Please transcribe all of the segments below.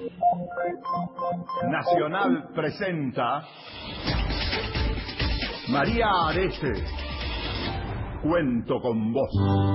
Nacional presenta María Arese, Cuento con Vos.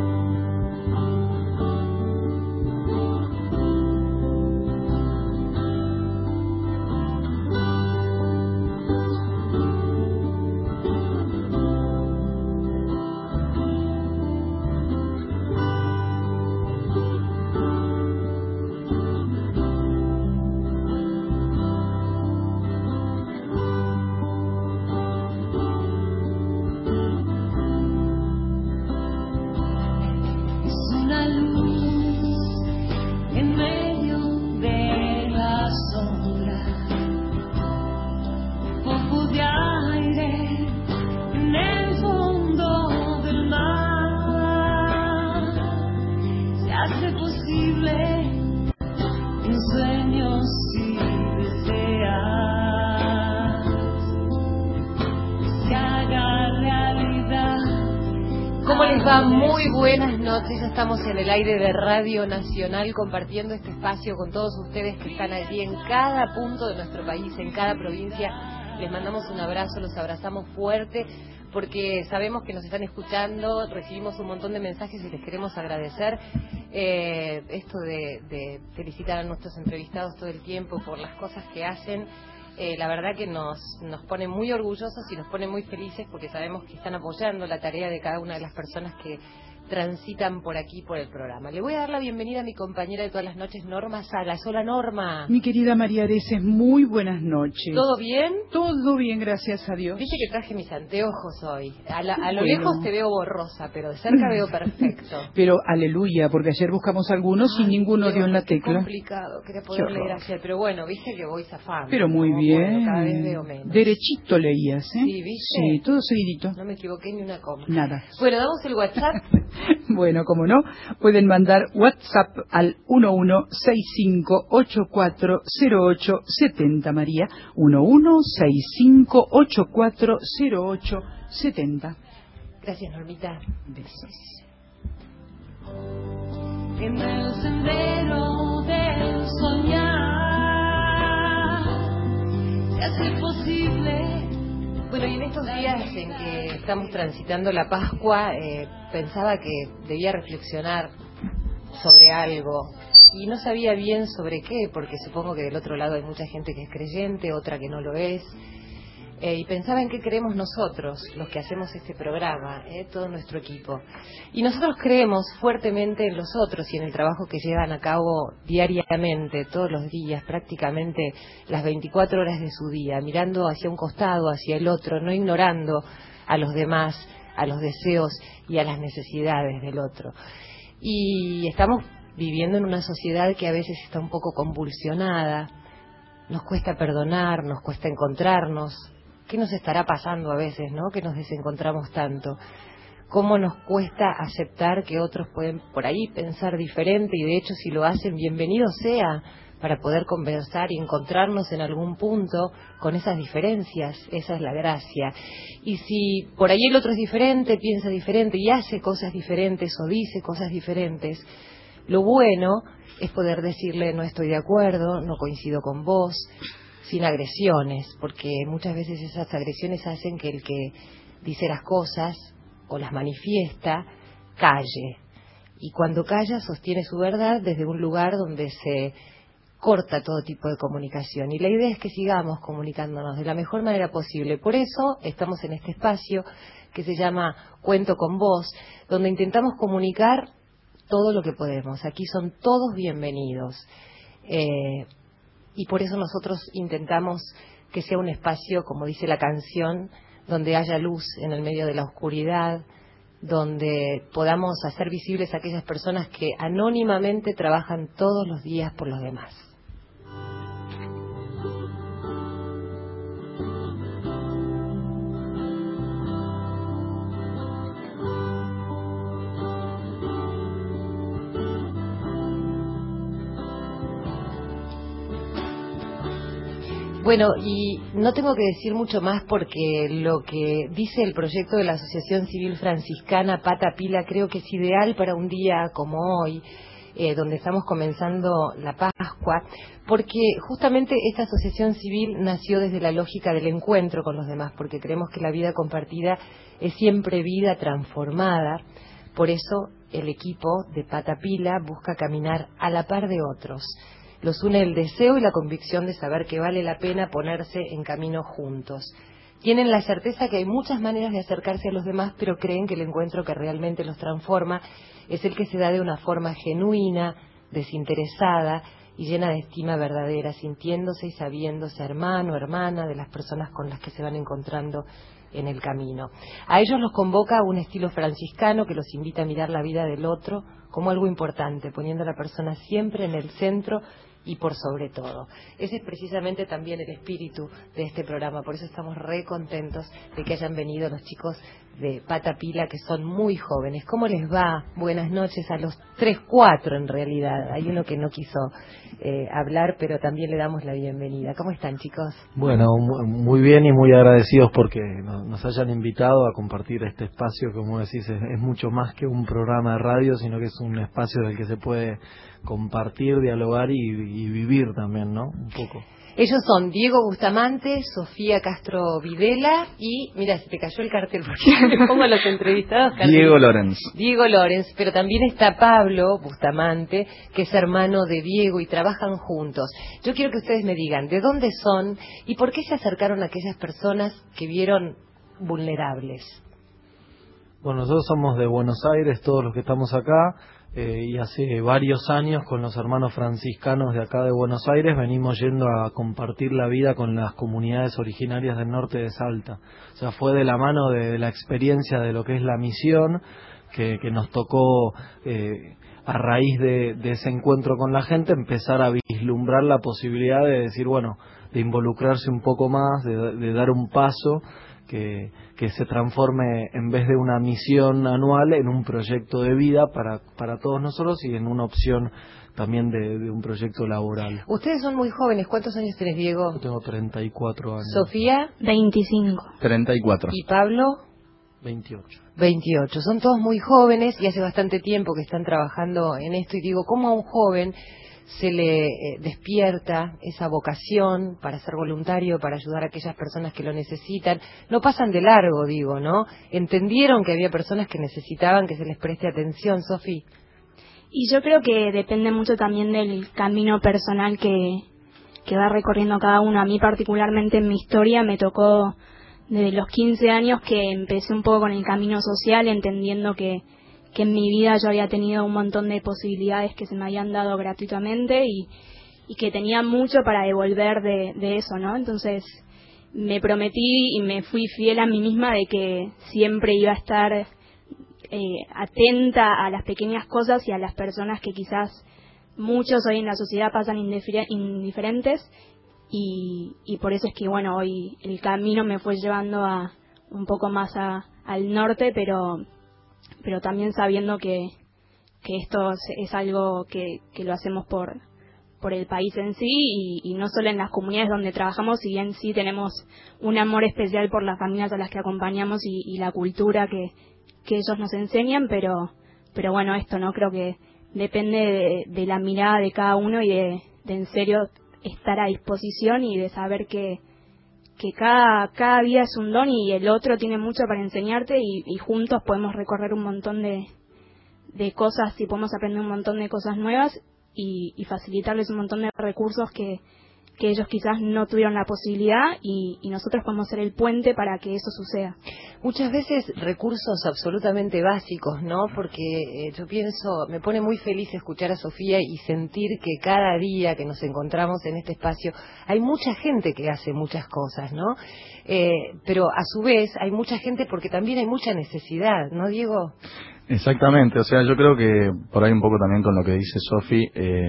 Muy buenas noches, ya estamos en el aire de Radio Nacional compartiendo este espacio con todos ustedes que están allí en cada punto de nuestro país, en cada provincia. Les mandamos un abrazo, los abrazamos fuerte porque sabemos que nos están escuchando, recibimos un montón de mensajes y les queremos agradecer esto de felicitar a nuestros entrevistados todo el tiempo por las cosas que hacen. La verdad que nos pone muy orgullosos y nos pone muy felices porque sabemos que están apoyando la tarea de cada una de las personas que transitan por aquí, por el programa. Le voy a dar la bienvenida a mi compañera de todas las noches, Norma Salas. Hola, Norma. Mi querida María Arese, muy buenas noches. ¿Todo bien? Todo bien, gracias a Dios. Dice que traje mis anteojos hoy. A lo lejos te veo borrosa, pero de cerca veo perfecto. Pero aleluya, porque ayer buscamos algunos y ninguno dio en la tecla. Es complicado, quería poder leer ayer, pero bueno, viste que voy zafando. Pero muy bien. Cada vez veo menos. Derechito leías, ¿eh? Sí, ¿viste? Sí, todo seguidito. No me equivoqué ni una coma. Nada. Bueno, damos el WhatsApp. Bueno, como no, pueden mandar WhatsApp al 1165840870, María, 1165840870. Gracias, Normita. Besos. En el sendero del soñar se hace posible. Bueno, y en estos días en que estamos transitando la Pascua, pensaba que debía reflexionar sobre algo y no sabía bien sobre qué, porque supongo que del otro lado hay mucha gente que es creyente, otra que no lo es, y pensaba en qué creemos nosotros, los que hacemos este programa, todo nuestro equipo. Y nosotros creemos fuertemente en los otros y en el trabajo que llevan a cabo diariamente, todos los días, prácticamente las 24 horas de su día, mirando hacia un costado, hacia el otro, no ignorando a los demás, a los deseos y a las necesidades del otro. Y estamos viviendo en una sociedad que a veces está un poco convulsionada, nos cuesta perdonar, nos cuesta encontrarnos. ¿Qué nos estará pasando a veces, no? Que nos desencontramos tanto. ¿Cómo nos cuesta aceptar que otros pueden por ahí pensar diferente y de hecho si lo hacen, bienvenido sea para poder conversar y encontrarnos en algún punto con esas diferencias? Esa es la gracia. Y si por ahí el otro es diferente, piensa diferente y hace cosas diferentes o dice cosas diferentes, lo bueno es poder decirle no estoy de acuerdo, no coincido con vos, sin agresiones, porque muchas veces esas agresiones hacen que el que dice las cosas o las manifiesta calle, y cuando calla sostiene su verdad desde un lugar donde se corta todo tipo de comunicación, y la idea es que sigamos comunicándonos de la mejor manera posible. Por eso estamos en este espacio que se llama Cuento con Vos, donde intentamos comunicar todo lo que podemos. Aquí son todos bienvenidos. Y por eso nosotros intentamos que sea un espacio, como dice la canción, donde haya luz en el medio de la oscuridad, donde podamos hacer visibles a aquellas personas que anónimamente trabajan todos los días por los demás. Bueno, y no tengo que decir mucho más porque lo que dice el proyecto de la Asociación Civil Franciscana Pata Pila creo que es ideal para un día como hoy, donde estamos comenzando la Pascua, porque justamente esta asociación civil nació desde la lógica del encuentro con los demás, porque creemos que la vida compartida es siempre vida transformada. Por eso el equipo de Pata Pila busca caminar a la par de otros. Los une el deseo y la convicción de saber que vale la pena ponerse en camino juntos. Tienen la certeza que hay muchas maneras de acercarse a los demás, pero creen que el encuentro que realmente los transforma es el que se da de una forma genuina, desinteresada y llena de estima verdadera, sintiéndose y sabiéndose hermano, hermana de las personas con las que se van encontrando en el camino. A ellos los convoca un estilo franciscano que los invita a mirar la vida del otro como algo importante, poniendo a la persona siempre en el centro y por sobre todo. Ese es precisamente también el espíritu de este programa, por eso estamos re contentos de que hayan venido los chicos de Pata Pila, que son muy jóvenes. ¿Cómo les va? Buenas noches a los 3, 4 en realidad. Hay uno que no quiso hablar, pero también le damos la bienvenida. ¿Cómo están, chicos? Bueno, muy bien y muy agradecidos porque nos hayan invitado a compartir este espacio, como decís, es mucho más que un programa de radio, sino que es un espacio del que se puede compartir, dialogar y vivir también, ¿no? Un poco. Ellos son Diego Bustamante, Sofía Castro Videla y, mira, se te cayó el cartel porque me pongo a los entrevistados. Diego Lorenz. Diego Lorenz, pero también está Pablo Bustamante, que es hermano de Diego y trabajan juntos. Yo quiero que ustedes me digan de dónde son y por qué se acercaron a aquellas personas que vieron vulnerables. Bueno, nosotros somos de Buenos Aires, todos los que estamos acá. Y hace varios años con los hermanos franciscanos de acá de Buenos Aires venimos yendo a compartir la vida con las comunidades originarias del norte de Salta. O sea, fue de la mano de la experiencia de lo que es la misión que nos tocó, a raíz de ese encuentro con la gente, empezar a vislumbrar la posibilidad de decir, bueno, de involucrarse un poco más, de dar un paso que se transforme, en vez de una misión anual, en un proyecto de vida para todos nosotros y en una opción también de un proyecto laboral. Ustedes son muy jóvenes. ¿Cuántos años tenés, Diego? Yo tengo 34 años. Sofía, 25. 34. y Pablo, 28. 28. Son todos muy jóvenes y hace bastante tiempo que están trabajando en esto. Y digo, ¿cómo a un joven se le despierta esa vocación para ser voluntario, para ayudar a aquellas personas que lo necesitan? No pasan de largo, digo, ¿no? Entendieron que había personas que necesitaban que se les preste atención, Sofi. Y yo creo que depende mucho también del camino personal que va recorriendo cada uno. A mí particularmente en mi historia me tocó desde los 15 años que empecé un poco con el camino social, entendiendo que en mi vida yo había tenido un montón de posibilidades que se me habían dado gratuitamente y que tenía mucho para devolver de eso, ¿no? Entonces me prometí y me fui fiel a mí misma de que siempre iba a estar atenta a las pequeñas cosas y a las personas que quizás muchos hoy en la sociedad pasan indiferentes y por eso es que, bueno, hoy el camino me fue llevando a un poco más al norte, pero también sabiendo que esto es algo que lo hacemos por el país en sí y no solo en las comunidades donde trabajamos, si bien sí tenemos un amor especial por las familias a las que acompañamos y la cultura que ellos nos enseñan, pero bueno, esto no creo que depende de la mirada de cada uno y de en serio estar a disposición y de saber que cada vida es un don y el otro tiene mucho para enseñarte y juntos podemos recorrer un montón de cosas y podemos aprender un montón de cosas nuevas y facilitarles un montón de recursos que ellos quizás no tuvieron la posibilidad y nosotros podemos ser el puente para que eso suceda. Muchas veces recursos absolutamente básicos, ¿no? Porque yo pienso, me pone muy feliz escuchar a Sofía y sentir que cada día que nos encontramos en este espacio hay mucha gente que hace muchas cosas, ¿no? Pero a su vez hay mucha gente porque también hay mucha necesidad, ¿no, Diego? Exactamente, o sea, yo creo que por ahí un poco también con lo que dice Sofi,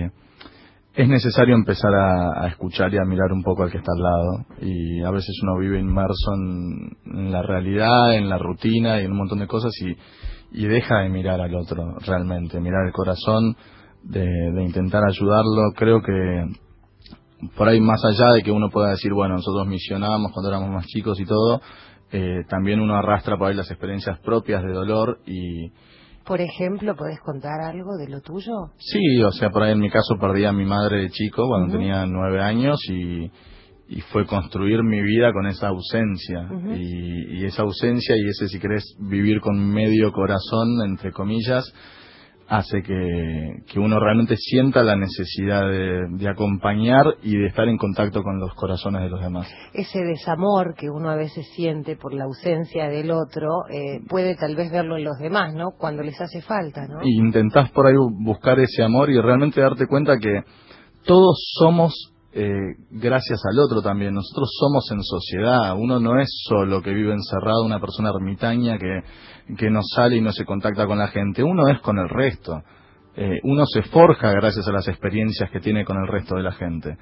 es necesario empezar a escuchar y a mirar un poco al que está al lado y a veces uno vive inmerso en la realidad, en la rutina y en un montón de cosas y deja de mirar al otro realmente, mirar el corazón, de intentar ayudarlo. Creo que por ahí, más allá de que uno pueda decir, bueno, nosotros misionábamos cuando éramos más chicos y todo, también uno arrastra por ahí las experiencias propias de dolor y Por ejemplo, ¿podés contar algo de lo tuyo? Sí, o sea, por ahí en mi caso perdí a mi madre de chico cuando tenía 9 años y fue construir mi vida con esa ausencia. Y esa ausencia y ese, si querés, vivir con medio corazón, entre comillas, hace que uno realmente sienta la necesidad de acompañar y de estar en contacto con los corazones de los demás. Ese desamor que uno a veces siente por la ausencia del otro, puede tal vez verlo en los demás, ¿no? Cuando les hace falta, ¿no? Y intentás por ahí buscar ese amor y realmente darte cuenta que todos somos gracias al otro también. Nosotros somos en sociedad. Uno no es solo que vive encerrado, una persona ermitaña que no sale y no se contacta con la gente. Uno es con el resto. Uno se forja gracias a las experiencias que tiene con el resto de la gente.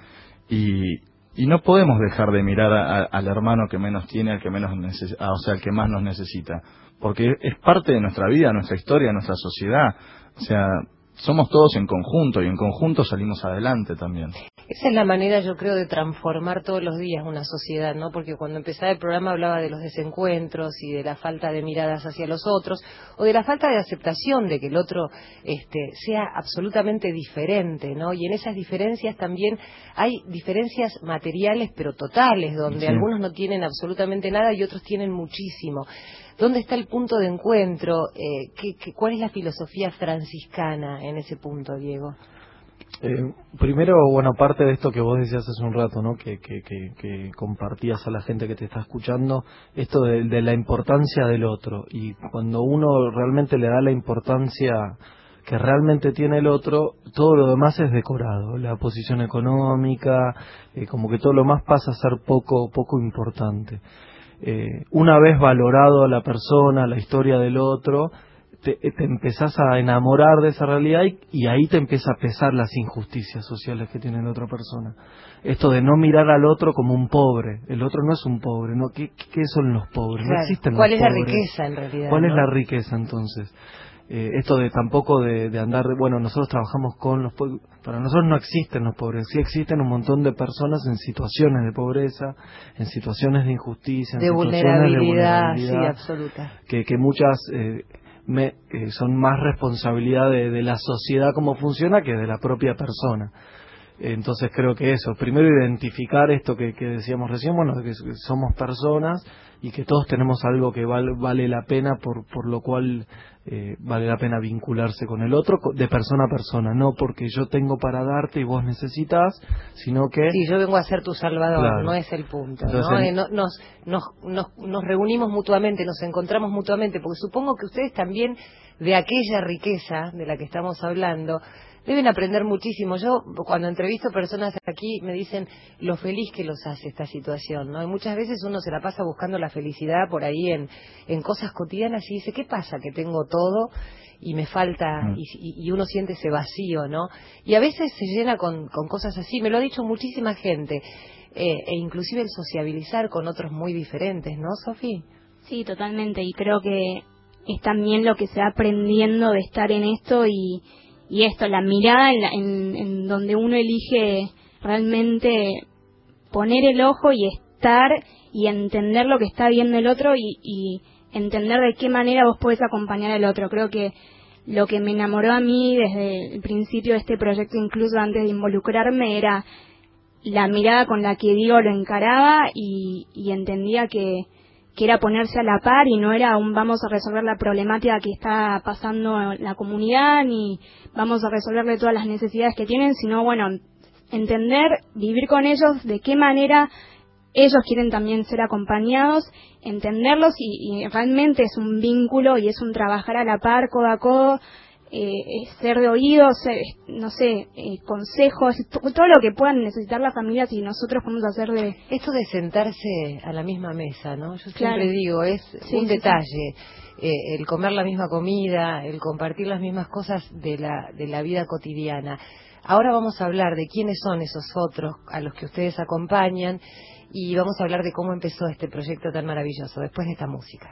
Y no podemos dejar de mirar al hermano que menos tiene, al que menos o sea, al que más nos necesita, porque es parte de nuestra vida, nuestra historia, nuestra sociedad. O sea, somos todos en conjunto y en conjunto salimos adelante también. Esa es la manera, yo creo, de transformar todos los días una sociedad, ¿no? Porque cuando empezaba el programa hablaba de los desencuentros y de la falta de miradas hacia los otros, o de la falta de aceptación de que el otro sea absolutamente diferente, ¿no? Y en esas diferencias también hay diferencias materiales, pero totales, donde algunos no tienen absolutamente nada y otros tienen muchísimo. ¿Dónde está el punto de encuentro? ¿Cuál es la filosofía franciscana en ese punto, Diego? Primero, bueno, parte de esto que vos decías hace un rato, ¿no? Que compartías a la gente que te está escuchando, esto de la importancia del otro. Y cuando uno realmente le da la importancia que realmente tiene el otro, todo lo demás es decorado. La posición económica, como que todo lo más pasa a ser poco importante. Una vez valorado a la persona, la historia del otro, te empezás a enamorar de esa realidad y ahí te empieza a pesar las injusticias sociales que tiene la otra persona. Esto de no mirar al otro como un pobre. El otro no es un pobre, ¿no? ¿Qué son los pobres? Claro. No existen ¿Cuál los es pobres. la riqueza en realidad? ¿Cuál ¿no? es la riqueza entonces? Esto de tampoco de andar, bueno, nosotros trabajamos con los pobres, para nosotros no existen los pobres, sí existen un montón de personas en situaciones de pobreza, en situaciones de injusticia, de en vulnerabilidad, situaciones de sí, vulnerabilidad, absoluta. Que muchas son más responsabilidad de la sociedad como funciona que de la propia persona. Entonces creo que eso, primero identificar esto que decíamos recién, bueno, que somos personas y que todos tenemos algo que vale la pena, por lo cual vale la pena vincularse con el otro de persona a persona, no porque yo tengo para darte y vos necesitas, sino que... Sí, yo vengo a ser tu salvador, Claro. no es el punto. Entonces, ¿no? Nos reunimos mutuamente, nos encontramos mutuamente, porque supongo que ustedes también, de aquella riqueza de la que estamos hablando, deben aprender muchísimo. Yo, cuando entrevisto personas aquí, me dicen lo feliz que los hace esta situación, ¿no? Y muchas veces uno se la pasa buscando la felicidad por ahí en cosas cotidianas y dice, ¿qué pasa? Que tengo todo y me falta, y uno siente ese vacío, ¿no? Y a veces se llena con cosas así. Me lo ha dicho muchísima gente, e inclusive el sociabilizar con otros muy diferentes, ¿no, Sofi? Sí, totalmente. Y creo que es también lo que se va aprendiendo de estar en esto y esto, la mirada en donde uno elige realmente poner el ojo y estar y entender lo que está viendo el otro y entender de qué manera vos podés acompañar al otro. Creo que lo que me enamoró a mí desde el principio de este proyecto, incluso antes de involucrarme, era la mirada con la que Diego lo encaraba y entendía que era ponerse a la par y no era vamos a resolver la problemática que está pasando en la comunidad ni vamos a resolverle todas las necesidades que tienen, sino bueno, entender, vivir con ellos, de qué manera ellos quieren también ser acompañados, entenderlos y realmente es un vínculo y es un trabajar a la par, codo a codo, ser de oídos, no sé, consejos, todo lo que puedan necesitar las familias y nosotros podemos hacer de... Esto de sentarse a la misma mesa, ¿no? Yo Claro. siempre digo, es Sí, un sí, detalle, el comer la misma comida, el compartir las mismas cosas de la vida cotidiana. Ahora vamos a hablar de quiénes son esos otros a los que ustedes acompañan y vamos a hablar de cómo empezó este proyecto tan maravilloso, después de esta música.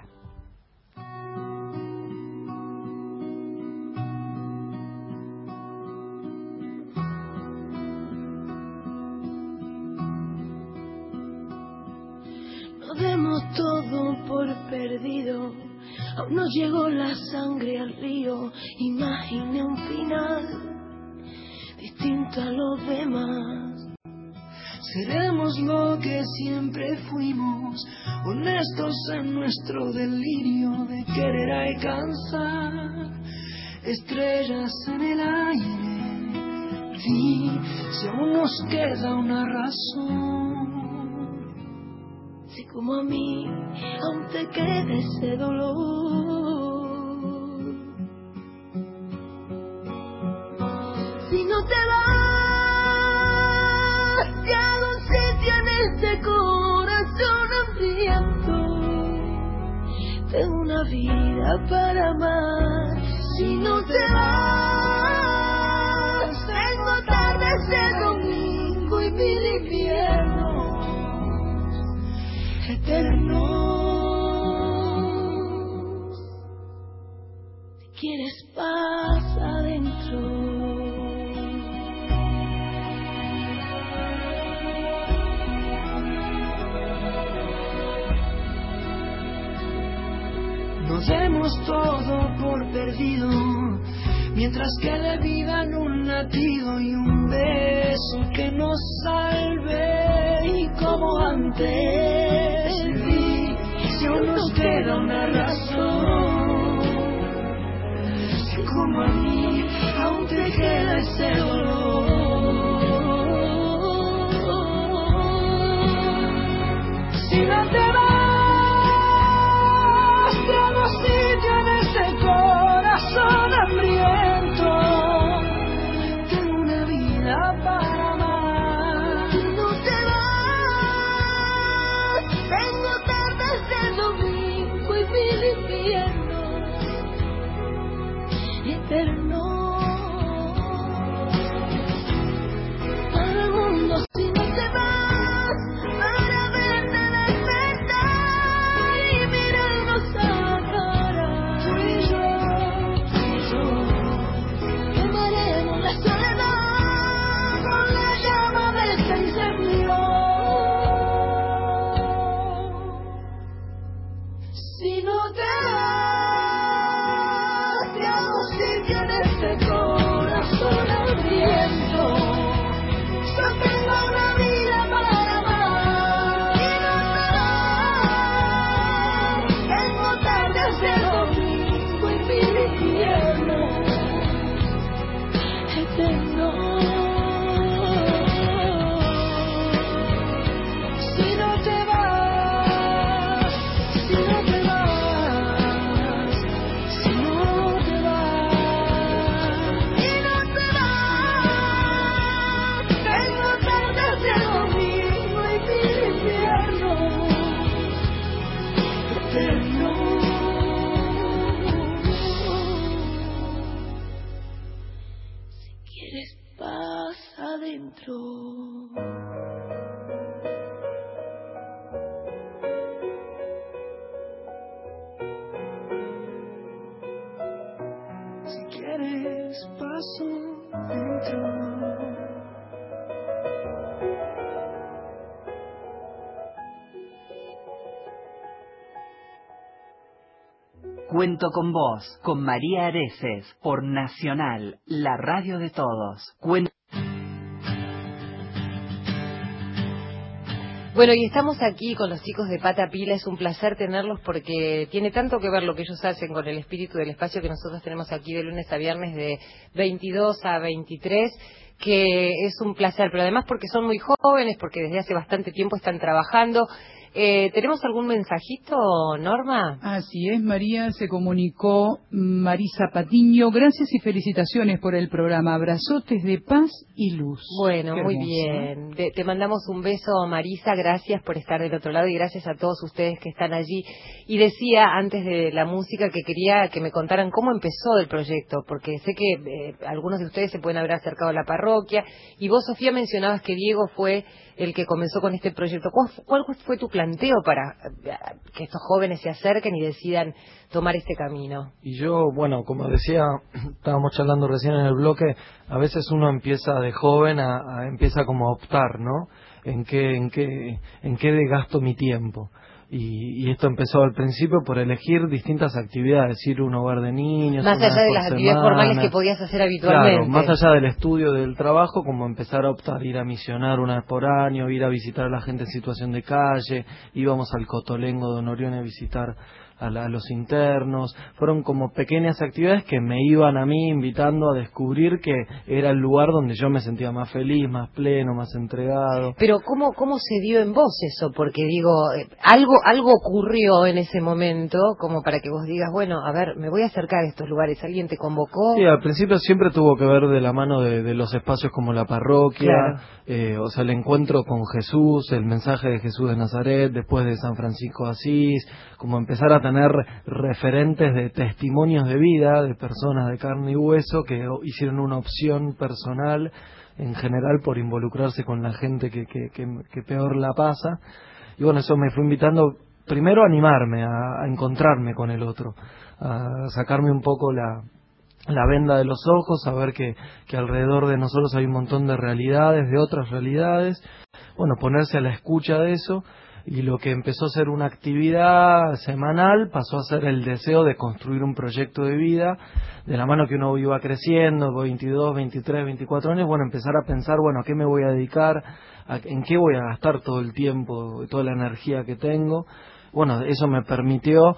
No demos todo por perdido, Aún no llegó la sangre al río, imaginé un final distinto a los demás. Seremos lo que siempre fuimos, honestos en nuestro delirio de querer alcanzar estrellas en el aire. Di si aún nos queda una razón, si como a mí aún te queda ese dolor. Si no te vas, te hago un sitio en este corazón hambriento. Tengo una vida para amar. Si no te vas, tengo tardes de domingo y mil inviernos eternos. Si quieres paz adentro. Nos demos todo por perdido, mientras que le vivan un latido y un beso que nos salve. Y como antes, si aún nos queda una razón, si como a mí aún te queda ese dolor. Si no te vas, sitio en ese corazón hambriento. Tengo una vida para amar. No te vas, tengo tardes de domingo y mil inviernos eternos. Para el mundo si no te vas, para verte despertar y mirarnos a si quieres paso dentro. Cuento con vos, con María Areces, por Nacional, la radio de todos. Bueno, y estamos aquí con los chicos de Pata Pila. Es un placer tenerlos porque tiene tanto que ver lo que ellos hacen con el espíritu del espacio que nosotros tenemos aquí de lunes a viernes de 22 a 23, que es un placer, pero además porque son muy jóvenes, porque desde hace bastante tiempo están trabajando. ¿Tenemos algún mensajito, Norma? Así es, María, se comunicó Marisa Patiño. Gracias y felicitaciones por el programa. Abrazotes de paz y luz. Bueno, Qué muy hermoso, bien. Te mandamos un beso, Marisa. Gracias por estar del otro lado y gracias a todos ustedes que están allí. Y decía antes de la música que quería que me contaran cómo empezó el proyecto, porque sé que algunos de ustedes se pueden haber acercado a la parroquia. Y vos, Sofía, mencionabas que Diego fue el que comenzó con este proyecto. ¿Cuál fue tu planteo para que estos jóvenes se acerquen y decidan tomar este camino? Y yo, bueno, como decía, estábamos charlando recién en el bloque, a veces uno empieza de joven empieza como a optar, ¿no? ¿En qué gasto mi tiempo? Y esto empezó al principio por elegir distintas actividades, ir a un hogar de niños. Más allá de las actividades formales que podías hacer habitualmente. Claro, más allá del estudio, del trabajo, como empezar a optar, ir a misionar una vez por año, ir a visitar a la gente en situación de calle, íbamos al Cotolengo de Honorione a visitar a los internos. Fueron como pequeñas actividades que me iban a mí invitando a descubrir que era el lugar donde yo me sentía más feliz, más pleno, más entregado. Pero ¿cómo se dio en vos eso? Porque digo, algo ocurrió en ese momento como para que vos digas, bueno, a ver, me voy a acercar a estos lugares. ¿Alguien te convocó? Sí, al principio siempre tuvo que ver de la mano de los espacios como la parroquia, claro. O sea, el encuentro con Jesús, el mensaje de Jesús de Nazaret, después de San Francisco de Asís, como empezar a tener referentes de testimonios de vida de personas de carne y hueso que hicieron una opción personal en general por involucrarse con la gente que peor la pasa. Y bueno, eso me fue invitando primero a animarme, a encontrarme con el otro, a sacarme un poco la venda de los ojos, a ver que alrededor de nosotros hay un montón de realidades, de otras realidades. Bueno, ponerse a la escucha de eso. Y lo que empezó a ser una actividad semanal pasó a ser el deseo de construir un proyecto de vida, de la mano que uno iba creciendo, 22, 23, 24 años, bueno, empezar a pensar, bueno, ¿a qué me voy a dedicar? ¿En qué voy a gastar todo el tiempo, toda la energía que tengo? Bueno, eso me permitió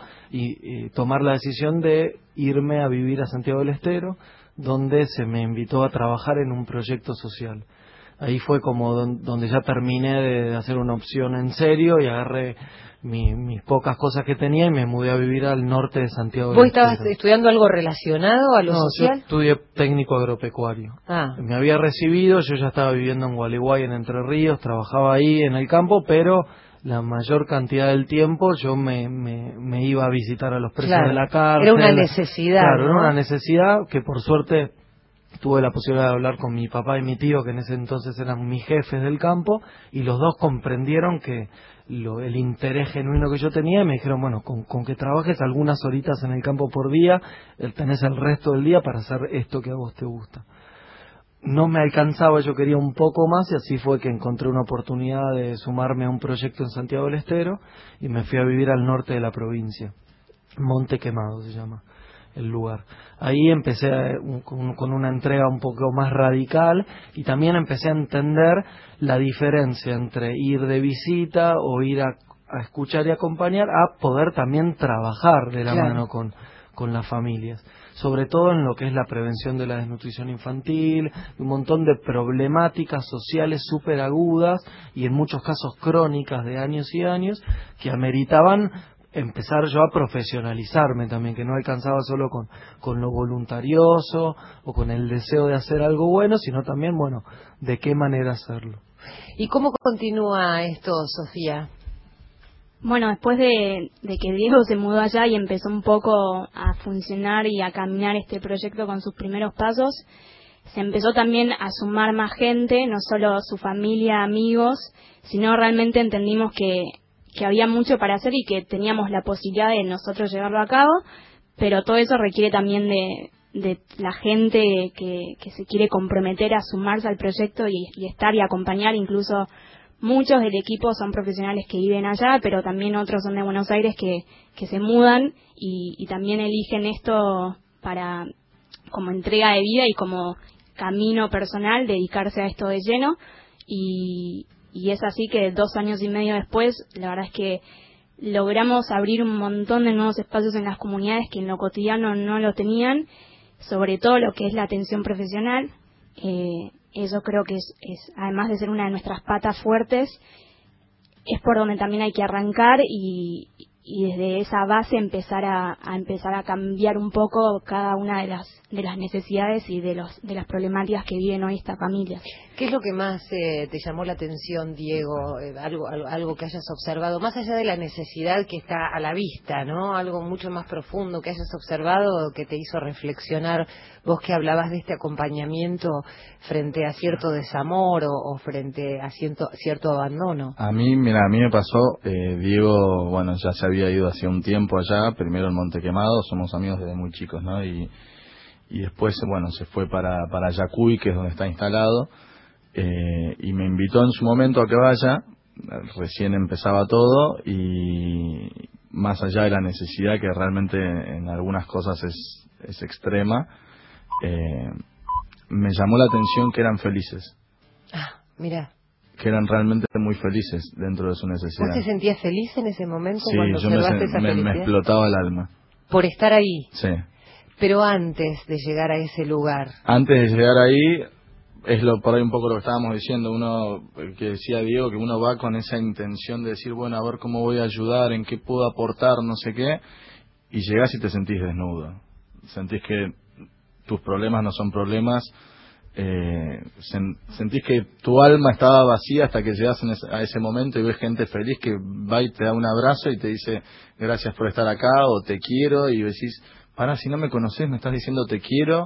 tomar la decisión de irme a vivir a Santiago del Estero, donde se me invitó a trabajar en un proyecto social. Ahí fue como donde ya terminé de hacer una opción en serio y agarré mis pocas cosas que tenía y me mudé a vivir al norte de Santiago del Estero. ¿Vos estabas estudiando algo relacionado a lo social? Yo estudié técnico agropecuario. Me había recibido, yo ya estaba viviendo en Gualeguay, en Entre Ríos, trabajaba ahí en el campo, pero la mayor cantidad del tiempo yo me iba a visitar a los presos de la cárcel. Era una necesidad. Claro, ¿no? Era una necesidad que por suerte tuve la posibilidad de hablar con mi papá y mi tío, que en ese entonces eran mis jefes del campo, y los dos comprendieron que el interés genuino que yo tenía, y me dijeron, bueno, con que trabajes algunas horitas en el campo por día, tenés el resto del día para hacer esto que a vos te gusta. No me alcanzaba, yo quería un poco más, y así fue que encontré una oportunidad de sumarme a un proyecto en Santiago del Estero, y me fui a vivir al norte de la provincia. Monte Quemado se llama el lugar. Ahí empecé con una entrega un poco más radical y también empecé a entender la diferencia entre ir de visita o ir a escuchar y acompañar a poder también trabajar de la mano con las familias, sobre todo en lo que es la prevención de la desnutrición infantil, un montón de problemáticas sociales súper agudas y en muchos casos crónicas de años y años que ameritaban empezar yo a profesionalizarme también, que no alcanzaba solo con lo voluntarioso o con el deseo de hacer algo bueno, sino también, bueno, de qué manera hacerlo. ¿Y cómo continúa esto, Sofía? Bueno, después de que Diego se mudó allá y empezó un poco a funcionar y a caminar este proyecto con sus primeros pasos, se empezó también a sumar más gente, no solo su familia, amigos, sino realmente entendimos que había mucho para hacer y que teníamos la posibilidad de nosotros llevarlo a cabo, pero todo eso requiere también de la gente que se quiere comprometer a sumarse al proyecto y estar y acompañar. Incluso muchos del equipo son profesionales que viven allá, pero también otros son de Buenos Aires que se mudan y también eligen esto para como entrega de vida y como camino personal, dedicarse a esto de lleno. Y es así que 2 años y medio después, la verdad es que logramos abrir un montón de nuevos espacios en las comunidades que en lo cotidiano no lo tenían, sobre todo lo que es la atención profesional. Eso creo que es además de ser una de nuestras patas fuertes, es por donde también hay que arrancar y desde esa base empezar a cambiar un poco cada una de las necesidades y de las problemáticas que viven hoy estas familias. ¿Qué es lo que más te llamó la atención, Diego? Algo que hayas observado, más allá de la necesidad que está a la vista, ¿no? Algo mucho más profundo que hayas observado, que te hizo reflexionar, vos que hablabas de este acompañamiento frente a cierto desamor o frente a cierto abandono. A mí me pasó, Diego, bueno, ya se había ido hace un tiempo allá, primero en Monte Quemado, somos amigos desde muy chicos, ¿no? Y después, bueno, se fue para Yacuy, que es donde está instalado, y me invitó en su momento a que vaya, recién empezaba todo y más allá de la necesidad que realmente en algunas cosas es extrema, me llamó la atención que eran felices. Mira. Que eran realmente muy felices dentro de su necesidad. ¿Vos te sentías feliz en ese momento sí, cuando observaste esa felicidad? Me explotaba el alma. Por estar ahí. Sí. Pero antes de llegar a ese lugar. Antes de llegar ahí, es por ahí un poco lo que estábamos diciendo, que decía Diego, que uno va con esa intención de decir, bueno, a ver cómo voy a ayudar, en qué puedo aportar, no sé qué, y llegás y te sentís desnudo. Sentís que tus problemas no son problemas, sentís que tu alma estaba vacía hasta que llegas a ese momento y ves gente feliz que va y te da un abrazo y te dice gracias por estar acá o te quiero, y decís, pará, si no me conoces me estás diciendo te quiero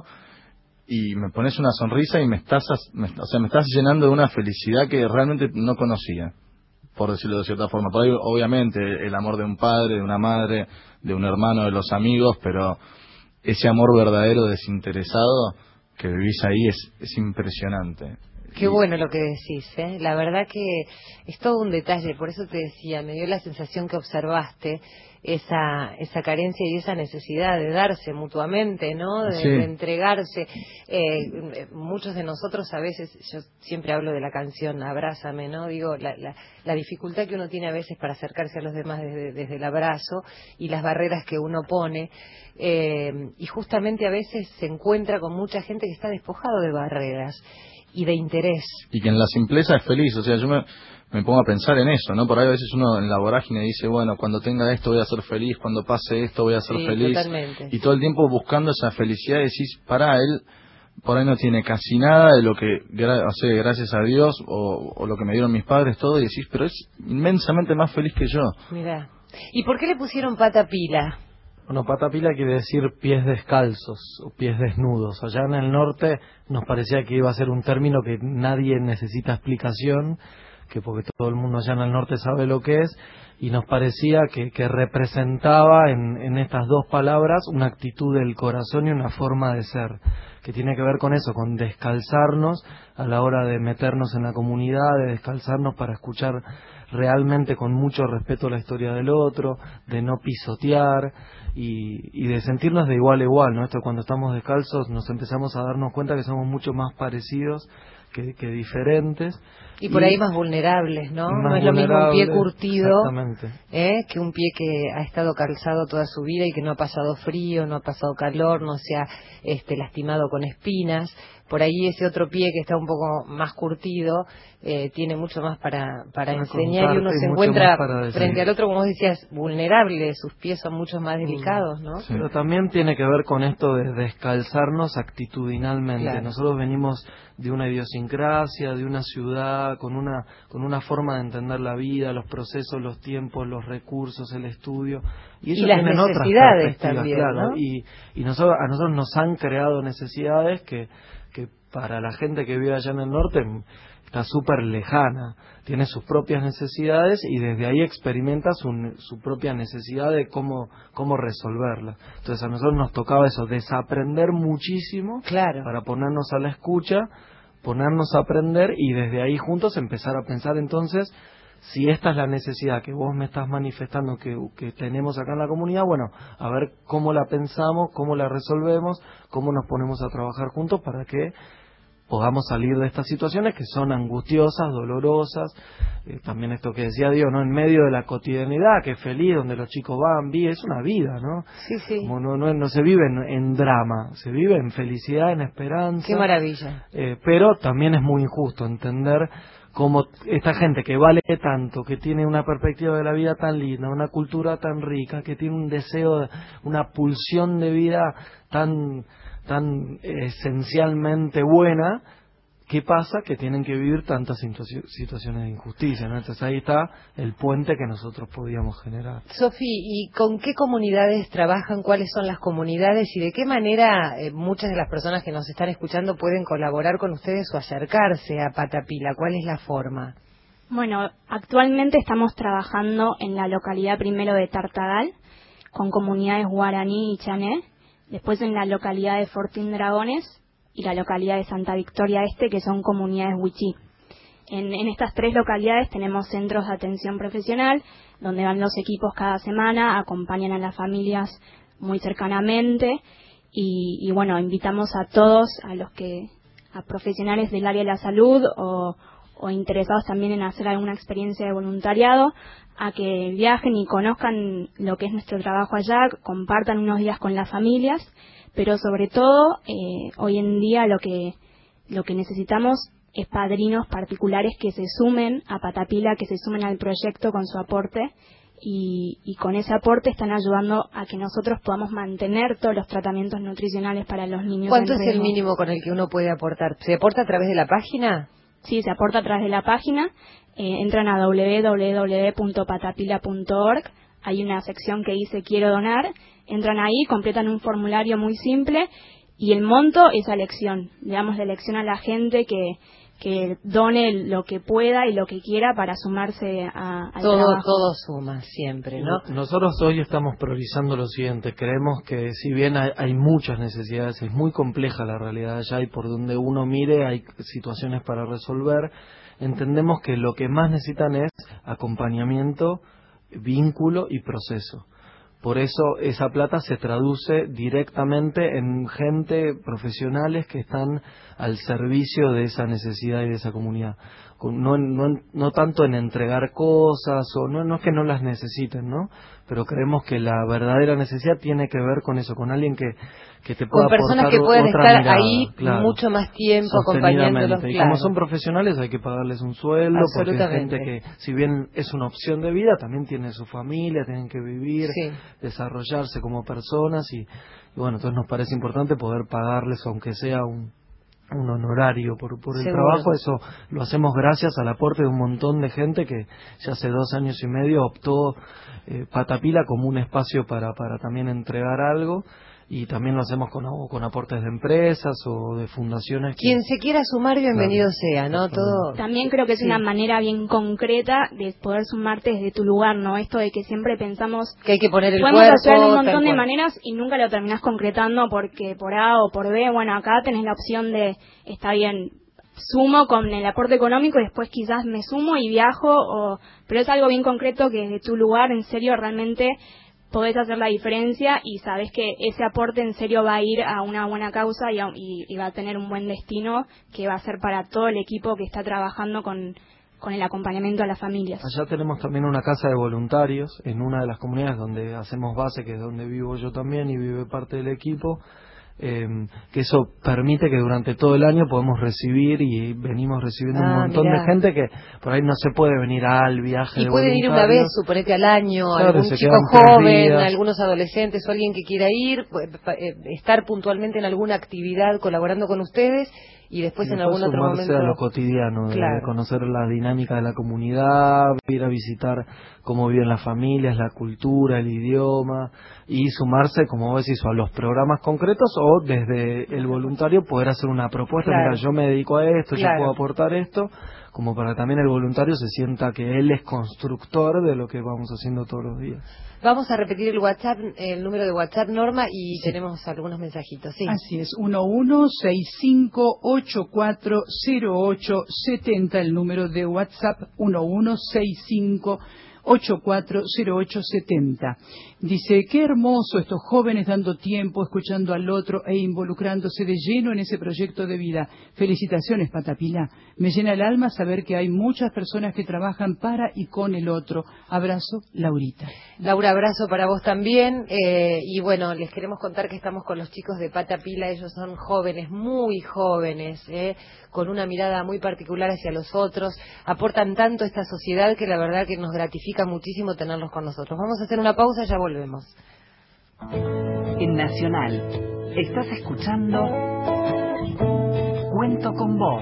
y me pones una sonrisa y me estás llenando de una felicidad que realmente no conocía, por decirlo de cierta forma. Por ahí obviamente el amor de un padre, de una madre, de un hermano, de los amigos, pero ese amor verdadero, desinteresado que vivís ahí es impresionante. Qué bueno lo que decís, ¿eh? La verdad que es todo un detalle, por eso te decía, me dio la sensación que observaste esa carencia y esa necesidad de darse mutuamente, ¿no? De entregarse. Muchos de nosotros a veces, yo siempre hablo de la canción Abrázame, ¿no? Digo, la dificultad que uno tiene a veces para acercarse a los demás desde el abrazo y las barreras que uno pone. Y justamente a veces se encuentra con mucha gente que está despojado de barreras y de interés. Y que en la simpleza es feliz, o sea, yo me pongo a pensar en eso, ¿no? Por ahí a veces uno en la vorágine dice, bueno, cuando tenga esto voy a ser feliz, cuando pase esto voy a ser feliz. Totalmente. Y todo el tiempo buscando esa felicidad, decís, pará, él por ahí no tiene casi nada de lo que, gracias a Dios, o lo que me dieron mis padres, todo, y decís, pero es inmensamente más feliz que yo. Mirá. ¿Y por qué le pusieron pata pila? Bueno, pata pila quiere decir pies descalzos o pies desnudos. Allá en el norte nos parecía que iba a ser un término que nadie necesita explicación, que porque todo el mundo allá en el norte sabe lo que es, y nos parecía que representaba en estas dos palabras una actitud del corazón y una forma de ser, que tiene que ver con eso, con descalzarnos a la hora de meternos en la comunidad, de descalzarnos para escuchar realmente con mucho respeto la historia del otro, de no pisotear y de sentirnos de igual a igual, ¿no? Esto, cuando estamos descalzos nos empezamos a darnos cuenta que somos mucho más parecidos que diferentes. Y por ahí más vulnerables, ¿no? Más no es lo mismo un pie curtido que un pie que ha estado calzado toda su vida y que no ha pasado frío, no ha pasado calor, no se ha lastimado con espinas. Por ahí ese otro pie que está un poco más curtido tiene mucho más para enseñar, y uno se encuentra frente al otro, como vos decías, vulnerable, sus pies son mucho más delicados, ¿no? Sí. Pero también tiene que ver con esto de descalzarnos actitudinalmente. Claro. Nosotros venimos de una idiosincrasia, de una ciudad, con una forma de entender la vida, los procesos, los tiempos, los recursos, el estudio, y ellos las tienen otras necesidades perspectivas, también, claro, ¿no? y a nosotros nos han creado necesidades que para la gente que vive allá en el norte está súper lejana, tiene sus propias necesidades y desde ahí experimenta su propia necesidad de cómo resolverla. Entonces a nosotros nos tocaba eso, desaprender muchísimo, claro, para ponernos a la escucha, ponernos a aprender y desde ahí juntos empezar a pensar entonces, si esta es la necesidad que vos me estás manifestando que tenemos acá en la comunidad, bueno, a ver cómo la pensamos, cómo la resolvemos, cómo nos ponemos a trabajar juntos para que podamos salir de estas situaciones que son angustiosas, dolorosas, también esto que decía Dios, ¿no? En medio de la cotidianidad, que es feliz, donde los chicos van, viven, es una vida, ¿no? Sí. Como no se vive en drama, se vive en felicidad, en esperanza. Qué maravilla. Pero también es muy injusto entender cómo esta gente que vale tanto, que tiene una perspectiva de la vida tan linda, una cultura tan rica, que tiene un deseo, una pulsión de vida tan esencialmente buena, ¿qué pasa? Que tienen que vivir tantas situaciones de injusticia, ¿no? Entonces ahí está el puente que nosotros podíamos generar. Sofi, ¿y con qué comunidades trabajan? ¿Cuáles son las comunidades? ¿Y de qué manera muchas de las personas que nos están escuchando pueden colaborar con ustedes o acercarse a Pata Pila? ¿Cuál es la forma? Bueno, actualmente estamos trabajando en la localidad primero de Tartagal, con comunidades guaraní y chané, después en la localidad de Fortín Dragones y la localidad de Santa Victoria Este, que son comunidades wichí. En estas 3 localidades tenemos centros de atención profesional, donde van los equipos cada semana, acompañan a las familias muy cercanamente y bueno, invitamos a todos, a profesionales del área de la salud o interesados también en hacer alguna experiencia de voluntariado, a que viajen y conozcan lo que es nuestro trabajo allá, compartan unos días con las familias, pero sobre todo hoy en día lo que necesitamos es padrinos particulares que se sumen a Patapila, que se sumen al proyecto con su aporte y con ese aporte están ayudando a que nosotros podamos mantener todos los tratamientos nutricionales para los niños. ¿Cuánto es el mínimo con el que uno puede aportar? ¿Se aporta a través de la página? Sí, se aporta a través de la página. Entran a www.patapila.org. Hay una sección que dice quiero donar. Entran ahí, completan un formulario muy simple y el monto es a elección. Le damos la elección a la gente que done lo que pueda y lo que quiera para sumarse al trabajo. Todo suma siempre, ¿no? Nosotros hoy estamos priorizando lo siguiente. Creemos que si bien hay muchas necesidades, es muy compleja la realidad allá y por donde uno mire hay situaciones para resolver. Entendemos que lo que más necesitan es acompañamiento, vínculo y proceso. Por eso esa plata se traduce directamente en gente, profesionales que están al servicio de esa necesidad y de esa comunidad. No tanto en entregar cosas, o no es que no las necesiten, ¿no? Pero creemos que la verdadera necesidad tiene que ver con eso, con alguien que te pueda aportar con personas que pueden estar mirada, ahí claro, mucho más tiempo acompañándolos. Y claro. como son profesionales hay que pagarles un sueldo, porque es gente que, si bien es una opción de vida, también tiene su familia, tienen que vivir, desarrollarse como personas y bueno, entonces nos parece importante poder pagarles, aunque sea un honorario por el trabajo. Eso lo hacemos gracias al aporte de un montón de gente que ya hace 2 años y medio optó Patapila como un espacio para también entregar algo, y también lo hacemos con aportes de empresas o de fundaciones. Quien se quiera sumar, bienvenido sea, ¿no? Todo. También creo que es una manera bien concreta de poder sumarte desde tu lugar, ¿no? Esto de que siempre pensamos que hay que poner el podemos cuerpo, hacerlo de un montón de maneras y nunca lo terminás concretando porque por A o por B, bueno, acá tenés la opción de, está bien, sumo con el aporte económico y después quizás me sumo y viajo, pero es algo bien concreto que desde tu lugar, en serio, realmente podés hacer la diferencia y sabés que ese aporte en serio va a ir a una buena causa y va a tener un buen destino que va a ser para todo el equipo que está trabajando con el acompañamiento a las familias. Allá tenemos también una casa de voluntarios en una de las comunidades donde hacemos base, que es donde vivo yo también y vive parte del equipo, que eso permite que durante todo el año podemos recibir y venimos recibiendo un montón de gente que por ahí no se puede venir al viaje. Y de pueden ir una vez, suponete al año, claro, algún chico joven, algunos adolescentes o alguien que quiera ir, estar puntualmente en alguna actividad colaborando con ustedes y después en algún otro momento a lo cotidiano, de conocer la dinámica de la comunidad, ir a visitar cómo viven las familias, la cultura, el idioma, y sumarse, como vos decís, a los programas concretos o desde el voluntario poder hacer una propuesta. Mira, yo me dedico a esto, yo puedo aportar esto, como para también el voluntario se sienta que él es constructor de lo que vamos haciendo todos los días. Vamos a repetir el WhatsApp, el número de WhatsApp, Norma, y tenemos algunos mensajitos. Sí. Así es, 1165840870, el número de WhatsApp, 1165840870. Dice, qué hermoso estos jóvenes dando tiempo, escuchando al otro e involucrándose de lleno en ese proyecto de vida. Felicitaciones, Patapila. Me llena el alma saber que hay muchas personas que trabajan para y con el otro. Abrazo, Laurita. Laura, abrazo para vos también. Y bueno, les queremos contar que estamos con los chicos de Patapila. Ellos son jóvenes, muy jóvenes, con una mirada muy particular hacia los otros. Aportan tanto a esta sociedad que la verdad que nos gratifica muchísimo tenerlos con nosotros. Vamos a hacer una pausa, ya volvemos. En Nacional, estás escuchando Cuento con Vos.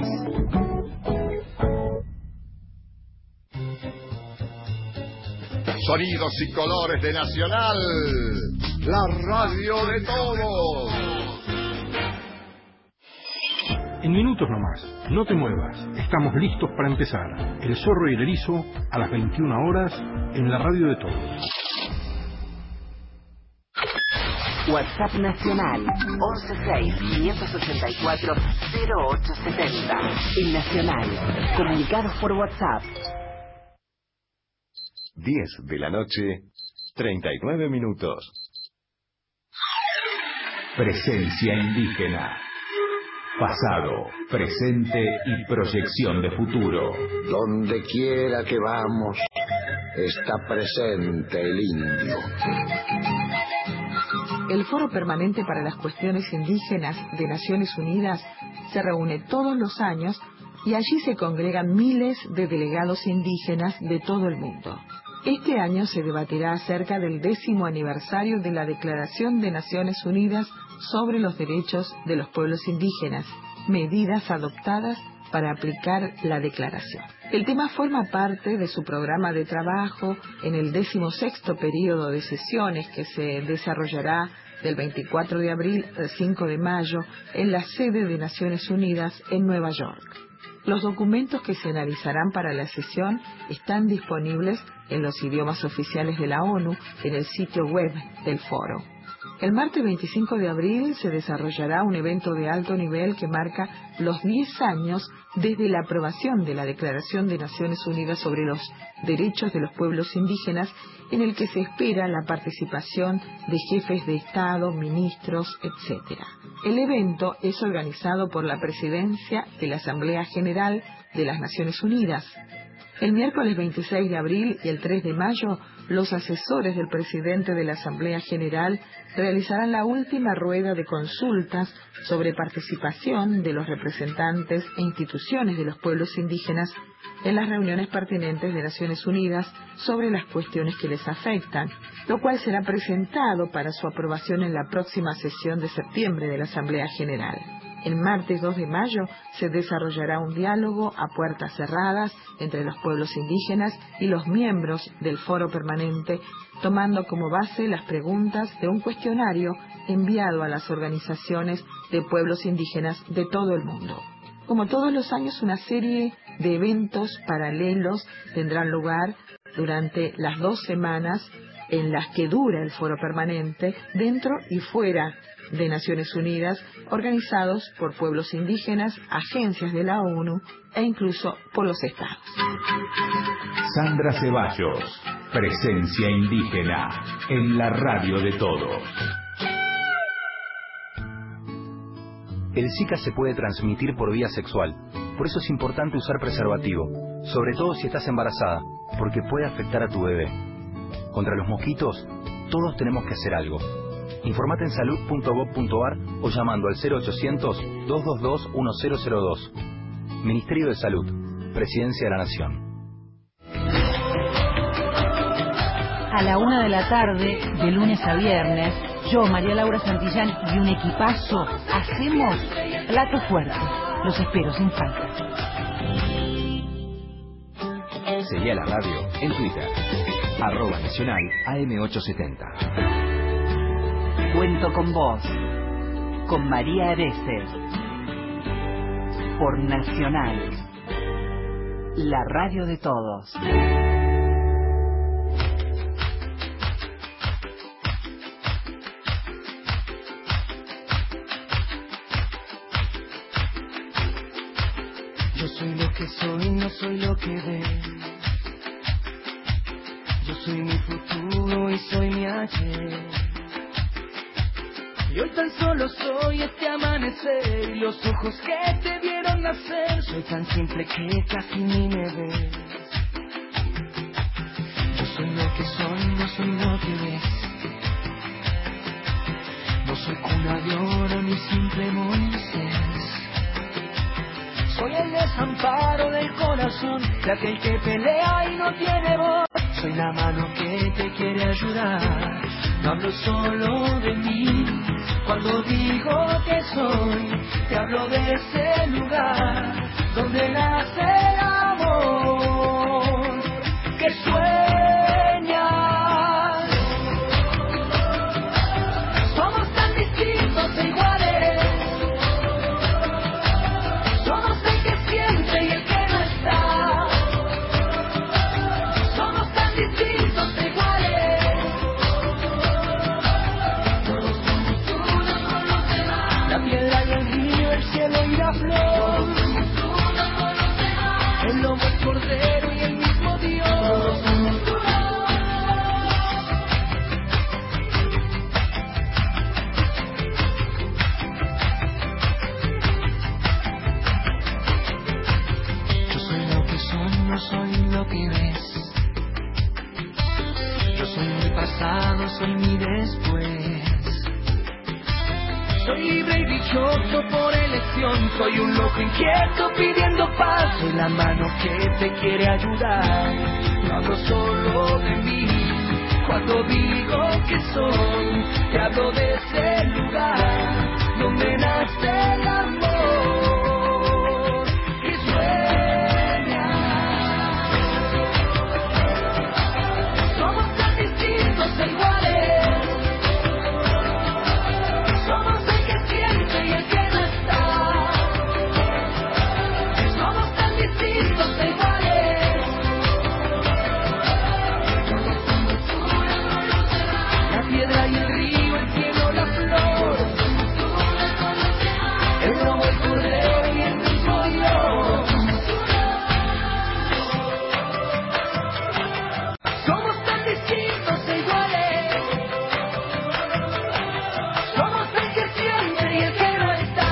Sonidos y colores de Nacional, la radio de todos. En minutos nomás, no te muevas, estamos listos para empezar. El Zorro y el Erizo, a las 21 horas, en la radio de todos. WhatsApp nacional 116-584-0870. El Nacional. Comunicados por WhatsApp. 10 de la noche, 39 minutos. Presencia indígena. Pasado, presente y proyección de futuro. Donde quiera que vamos, está presente el indio. El Foro Permanente para las Cuestiones Indígenas de Naciones Unidas se reúne todos los años y allí se congregan miles de delegados indígenas de todo el mundo. Este año se debatirá acerca del 10º aniversario de la Declaración de Naciones Unidas sobre los Derechos de los Pueblos Indígenas, medidas adoptadas para aplicar la declaración. El tema forma parte de su programa de trabajo en el 16º periodo de sesiones que se desarrollará del 24 de abril al 5 de mayo en la sede de Naciones Unidas en Nueva York. Los documentos que se analizarán para la sesión están disponibles en los idiomas oficiales de la ONU en el sitio web del foro. El martes 25 de abril se desarrollará un evento de alto nivel que marca los 10 años desde la aprobación de la Declaración de Naciones Unidas sobre los Derechos de los Pueblos Indígenas, en el que se espera la participación de jefes de Estado, ministros, etc. El evento es organizado por la Presidencia de la Asamblea General de las Naciones Unidas. El miércoles 26 de abril y el 3 de mayo, los asesores del presidente de la Asamblea General realizarán la última rueda de consultas sobre participación de los representantes e instituciones de los pueblos indígenas en las reuniones pertinentes de Naciones Unidas sobre las cuestiones que les afectan, lo cual será presentado para su aprobación en la próxima sesión de septiembre de la Asamblea General. El martes 2 de mayo se desarrollará un diálogo a puertas cerradas entre los pueblos indígenas y los miembros del Foro Permanente, tomando como base las preguntas de un cuestionario enviado a las organizaciones de pueblos indígenas de todo el mundo. Como todos los años, una serie de eventos paralelos tendrán lugar durante las 2 semanas en las que dura el Foro Permanente, dentro y fuera de Naciones Unidas, organizados por pueblos indígenas, agencias de la ONU e incluso por los estados. Sandra Ceballos, presencia indígena en la radio de todos. El Zika se puede transmitir por vía sexual, por eso es importante usar preservativo, sobre todo si estás embarazada, porque puede afectar a tu bebé. Contra los mosquitos, todos tenemos que hacer algo. Informate en salud.gov.ar o llamando al 0800-222-1002. Ministerio de Salud, Presidencia de la Nación. A la 1 de la tarde, de lunes a viernes, yo, María Laura Santillán y un equipazo hacemos Plato Fuerte. Los espero sin falta. Seguí a la radio en Twitter, @Nacional AM870. Cuento con vos, con María Areces, por Nacional, la radio de todos. Yo soy lo que soy, no soy lo que ves. Yo soy mi futuro y soy mi ayer. Y hoy tan solo soy este amanecer y los ojos que te vieron nacer. Soy tan simple que casi ni me ves. Yo soy lo que soy, no soy lo que ves. No soy cuna de oro ni simple Moisés. Soy el desamparo del corazón de aquel que pelea y no tiene voz. Soy la mano que te quiere ayudar. No hablo solo de mí. Cuando digo que soy, te hablo de ese lugar donde nace el amor que sueñas. Somos tan distintos e iguales. Somos el que siente y el que no está. Somos tan distintos e iguales. Todos somos que ves. Yo soy mi pasado, soy mi después. Soy libre y dichoso por elección. Soy un loco inquieto pidiendo paz. Soy la mano que te quiere ayudar. No hablo solo de mí. Cuando digo que soy, te hablo de ese lugar donde nace el amor que sueña. Somos tan distintos e iguales. Somos el que siente y el que no está. Somos tan distintos e iguales. La piedra y el río, el cielo, la flor, el lobo, el cordero y el mismo Dios. Somos tan distintos e iguales. Somos el que siente y el que no está.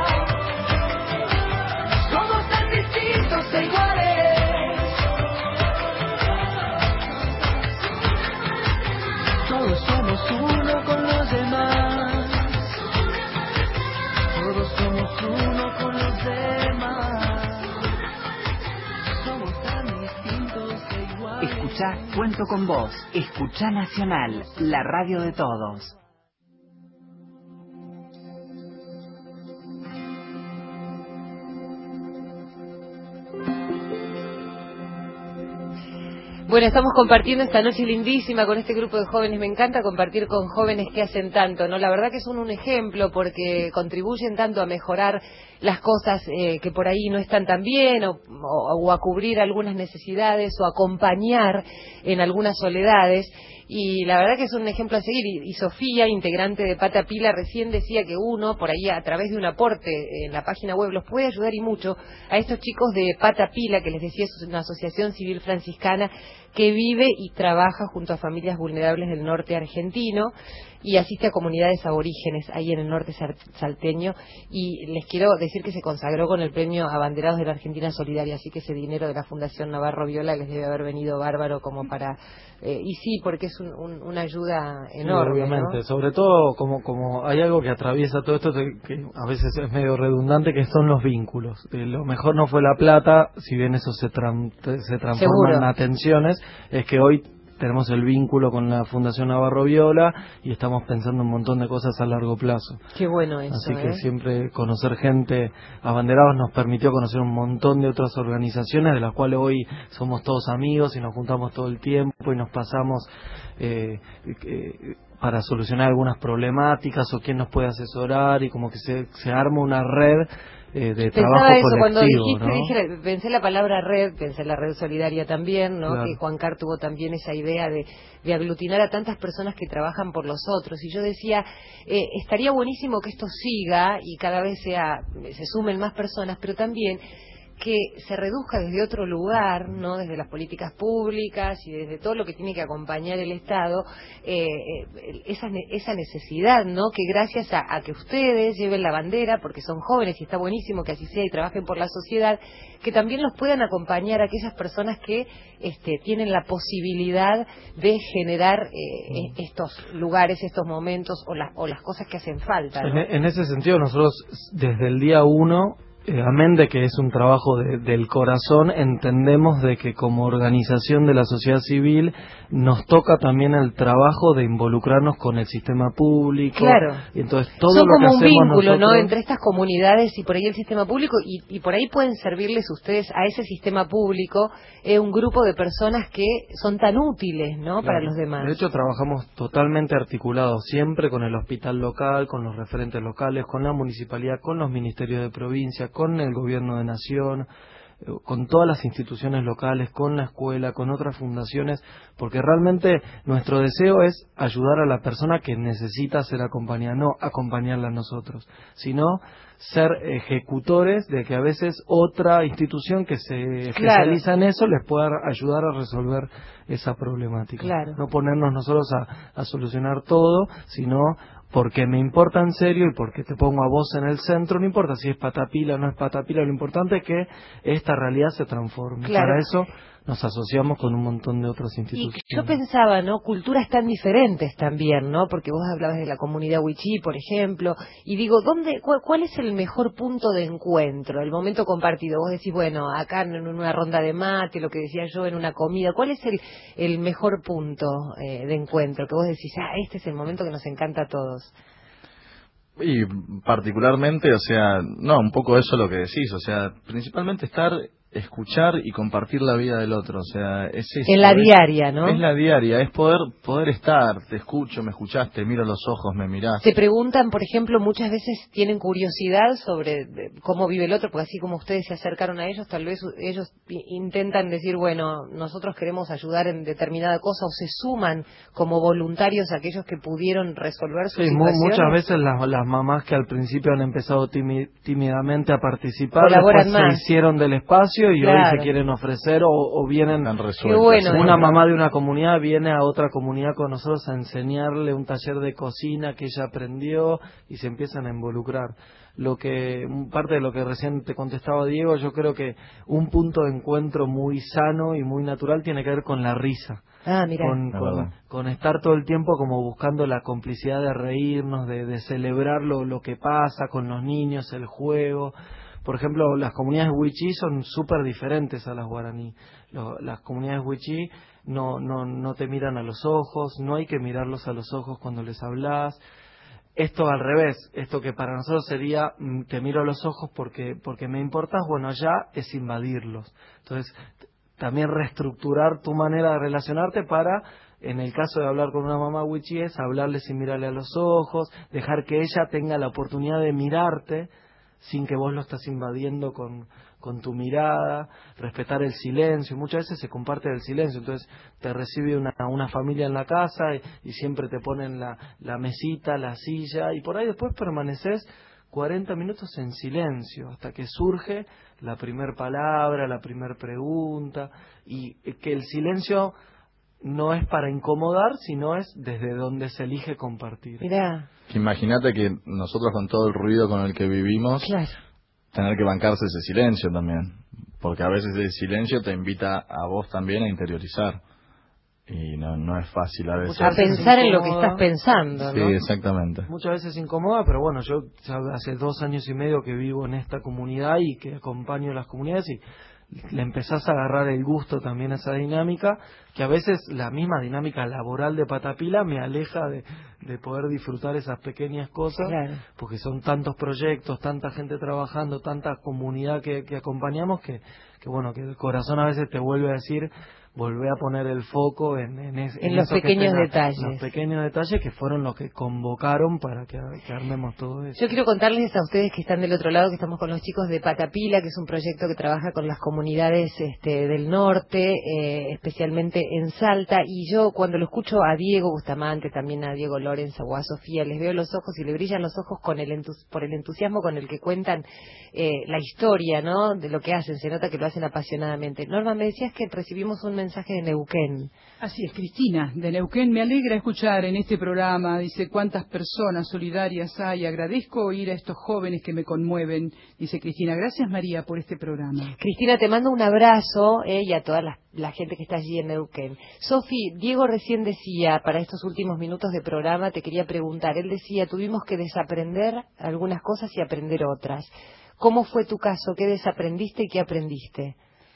Somos tan distintos e iguales. Todos somos uno con los demás. Todos somos uno con los demás. Somos tan distintos e iguales. Escuchá Cuento con Vos. Escuchá Nacional, la radio de todos. Bueno, estamos compartiendo esta noche lindísima con este grupo de jóvenes. Me encanta compartir con jóvenes que hacen tanto, ¿no? La verdad que son un ejemplo porque contribuyen tanto a mejorar las cosas que por ahí no están tan bien o a cubrir algunas necesidades o acompañar en algunas soledades. Y la verdad que es un ejemplo a seguir. Y Sofía, integrante de Pata Pila, recién decía que uno, por ahí a través de un aporte en la página web, los puede ayudar y mucho a estos chicos de Pata Pila, que les decía es una asociación civil franciscana que vive y trabaja junto a familias vulnerables del norte argentino y asiste a comunidades aborígenes ahí en el norte salteño. Y les quiero decir que se consagró con el premio Abanderados de la Argentina Solidaria, así que ese dinero de la Fundación Navarro Viola les debe haber venido bárbaro como para... y sí, porque es una ayuda enorme. Sí, obviamente, ¿no? sobre todo como hay algo que atraviesa todo esto que a veces es medio redundante, que son los vínculos. Lo mejor no fue la plata, si bien eso se transforma Seguro. en atenciones, es que hoy tenemos el vínculo con la Fundación Navarro Viola y estamos pensando un montón de cosas a largo plazo. Qué bueno eso. Así que siempre conocer gente, Abanderados nos permitió conocer un montón de otras organizaciones de las cuales hoy somos todos amigos y nos juntamos todo el tiempo y nos pasamos para solucionar algunas problemáticas o quién nos puede asesorar, y como que se arma una red de trabajo Pensaba eso colectivo, cuando dijiste, ¿no? pensé la palabra red, pensé la red solidaria también, ¿no? Claro. Que Juan Carr tuvo también esa idea de aglutinar a tantas personas que trabajan por los otros. Y yo decía, estaría buenísimo que esto siga y cada vez se sumen más personas, pero también que se reduzca desde otro lugar, ¿no? Desde las políticas públicas y desde todo lo que tiene que acompañar el Estado, esa necesidad, ¿no? Que gracias a que ustedes lleven la bandera, porque son jóvenes y está buenísimo que así sea y trabajen por la sociedad, que también los puedan acompañar a aquellas personas que tienen la posibilidad de generar estos lugares, estos momentos o las cosas que hacen falta, ¿no? En ese sentido, nosotros desde el día 1, amén de que es un trabajo del corazón, entendemos de que como organización de la sociedad civil nos toca también el trabajo de involucrarnos con el sistema público. Claro. Y entonces todo son lo que como un hacemos vínculo, nosotros, ¿no? Entre estas comunidades y por ahí el sistema público, y por ahí pueden servirles ustedes a ese sistema público un grupo de personas que son tan útiles, ¿no? Claro. Para los demás. De hecho, trabajamos totalmente articulados, siempre con el hospital local, con los referentes locales, con la municipalidad, con los ministerios de provincia, con el gobierno de nación, con todas las instituciones locales, con la escuela, con otras fundaciones, porque realmente nuestro deseo es ayudar a la persona que necesita ser acompañada, no acompañarla a nosotros, sino ser ejecutores de que a veces otra institución que se especializa en eso les pueda ayudar a resolver esa problemática. Claro. No ponernos nosotros a solucionar todo, sino porque me importa en serio y porque te pongo a vos en el centro, no importa si es Pata Pila o no es Pata Pila, lo importante es que esta realidad se transforme. Claro. Para eso nos asociamos con un montón de otras instituciones. Y yo pensaba, ¿no? Culturas tan diferentes también, ¿no? Porque vos hablabas de la comunidad wichí, por ejemplo, y digo, ¿cuál es el mejor punto de encuentro, el momento compartido? Vos decís, bueno, acá en una ronda de mate, lo que decía yo, en una comida, ¿cuál es el mejor punto de encuentro? Que vos decís, este es el momento que nos encanta a todos. Y particularmente, o sea, no, un poco eso lo que decís, o sea, principalmente escuchar y compartir la vida del otro, o sea, es eso. En la diaria, ¿no? Es la diaria, es poder estar, te escucho, me escuchaste, miro los ojos, me mirás. Te preguntan, por ejemplo, muchas veces tienen curiosidad sobre cómo vive el otro, porque así como ustedes se acercaron a ellos, tal vez ellos intentan decir, bueno, nosotros queremos ayudar en determinada cosa, o se suman como voluntarios a aquellos que pudieron resolver sus situaciones. Muchas veces las mamás que al principio han empezado tímidamente a participar, colaboran después más. se hicieron del espacio y Claro. hoy se quieren ofrecer o vienen. Qué bueno, una mamá de una comunidad viene a otra comunidad con nosotros a enseñarle un taller de cocina que ella aprendió y se empiezan a involucrar. Parte de lo que recién te contestaba Diego, yo creo que un punto de encuentro muy sano y muy natural tiene que ver con la risa. Mira. Con estar todo el tiempo como buscando la complicidad de reírnos, de celebrar lo que pasa con los niños, el juego. Por ejemplo, las comunidades wichí son súper diferentes a las guaraní. Las comunidades wichí no te miran a los ojos, no hay que mirarlos a los ojos cuando les hablas. Esto al revés, esto que para nosotros sería te miro a los ojos porque me importas, bueno, allá es invadirlos. Entonces, también reestructurar tu manera de relacionarte para, en el caso de hablar con una mamá wichí, es hablarle sin mirarle a los ojos, dejar que ella tenga la oportunidad de mirarte sin que vos lo estás invadiendo con tu mirada, respetar el silencio. Muchas veces se comparte el silencio, entonces te recibe una familia en la casa y siempre te ponen la mesita, la silla, y por ahí después permaneces 40 minutos en silencio hasta que surge la primer palabra, la primer pregunta, y que el silencio no es para incomodar, sino es desde donde se elige compartir. Mirá. Imagínate que nosotros, con todo el ruido con el que vivimos, claro, tener que bancarse ese silencio también, porque a veces el silencio te invita a vos también a interiorizar, y no es fácil a veces. A pensar en lo que estás pensando, ¿no? Sí, exactamente. Muchas veces incomoda, pero bueno, yo hace 2 años y medio que vivo en esta comunidad y que acompaño a las comunidades, y le empezás a agarrar el gusto también a esa dinámica, que a veces la misma dinámica laboral de Patapila me aleja de poder disfrutar esas pequeñas cosas, claro, porque son tantos proyectos, tanta gente trabajando, tanta comunidad que acompañamos, que bueno, que el corazón a veces te vuelve a decir, volvé a poner el foco en los pequeños detalles. Los pequeños detalles que fueron los que convocaron para que armemos todo eso. Yo quiero contarles a ustedes que están del otro lado, que estamos con los chicos de Patapila, que es un proyecto que trabaja con las comunidades del norte, especialmente en Salta, y yo cuando lo escucho a Diego Bustamante, también a Diego Lorenzo o a Sofía, les veo los ojos y le brillan los ojos por el entusiasmo con el que cuentan la historia, ¿no?, de lo que hacen. Se nota que lo hacen apasionadamente. Norma, me decías que recibimos un mensaje de Neuquén. Así es, Cristina, de Neuquén. Me alegra escuchar en este programa, dice, cuántas personas solidarias hay. Agradezco oír a estos jóvenes que me conmueven, dice Cristina. Gracias, María, por este programa. Cristina, te mando un abrazo, y a toda la gente que está allí en Neuquén. Sofi, Diego recién decía, para estos últimos minutos de programa, te quería preguntar, él decía, tuvimos que desaprender algunas cosas y aprender otras. ¿Cómo fue tu caso? ¿Qué desaprendiste y qué aprendiste?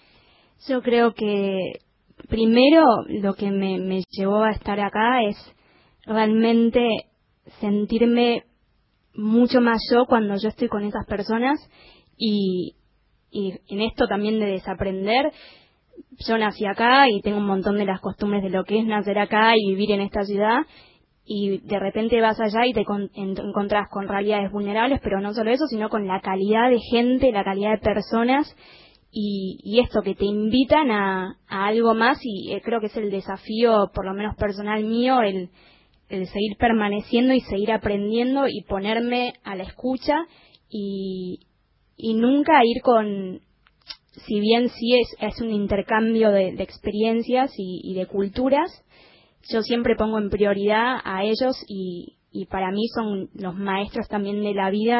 Yo creo que primero lo que me llevó a estar acá es realmente sentirme mucho más yo cuando yo estoy con esas personas, y en esto también de desaprender. Yo nací acá y tengo un montón de las costumbres de lo que es nacer acá y vivir en esta ciudad, y de repente vas allá y te encontrás con realidades vulnerables, pero no solo eso, sino con la calidad de gente, la calidad de personas, y esto que te invitan a algo más, y creo que es el desafío, por lo menos personal mío, el seguir permaneciendo y seguir aprendiendo y ponerme a la escucha, y nunca ir con, si bien sí es un intercambio de experiencias y de culturas, yo siempre pongo en prioridad a ellos, y para mí son los maestros también de la vida,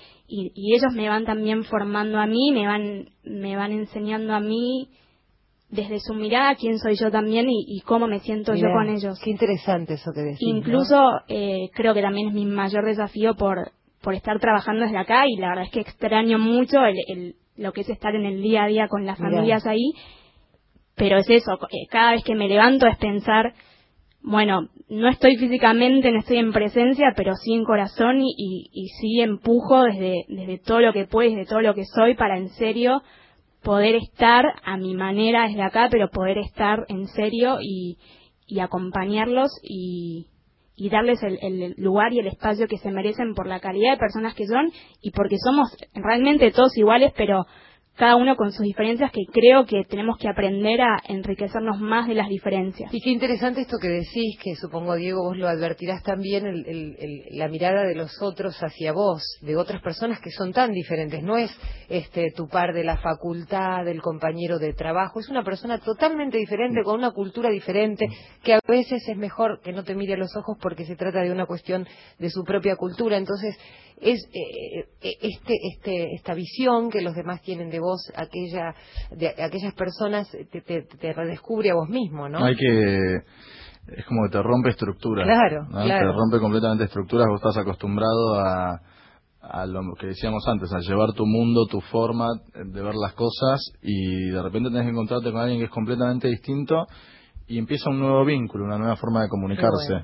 y ellos me van también formando a mí, me van enseñando a mí desde su mirada quién soy yo también y cómo me siento yo con ellos. Qué interesante eso que decís. Incluso ¿no? Creo que también es mi mayor desafío por estar trabajando desde acá, y la verdad es que extraño mucho lo que es estar en el día a día con las familias ahí, pero es eso, cada vez que me levanto es pensar, bueno, no estoy físicamente, no estoy en presencia, pero sí en corazón y sí empujo desde todo lo que puedo, desde todo lo que soy, para en serio poder estar a mi manera desde acá, pero poder estar en serio y acompañarlos y darles el lugar y el espacio que se merecen por la calidad de personas que son y porque somos realmente todos iguales, pero cada uno con sus diferencias, que creo que tenemos que aprender a enriquecernos más de las diferencias. Y qué interesante esto que decís, que supongo, Diego, vos lo advertirás también, la mirada de los otros hacia vos, de otras personas que son tan diferentes. No es tu par de la facultad, del compañero de trabajo, es una persona totalmente diferente, con una cultura diferente, que a veces es mejor que no te mire a los ojos porque se trata de una cuestión de su propia cultura. Entonces, es esta visión que los demás tienen de vos, de aquellas personas, te redescubre a vos mismo, ¿no? Es como que te rompe estructuras. Claro, ¿no? claro. Te rompe completamente estructuras. Vos estás acostumbrado a lo que decíamos antes, a llevar tu mundo, tu forma de ver las cosas, y de repente tenés que encontrarte con alguien que es completamente distinto y empieza un nuevo vínculo, una nueva forma de comunicarse.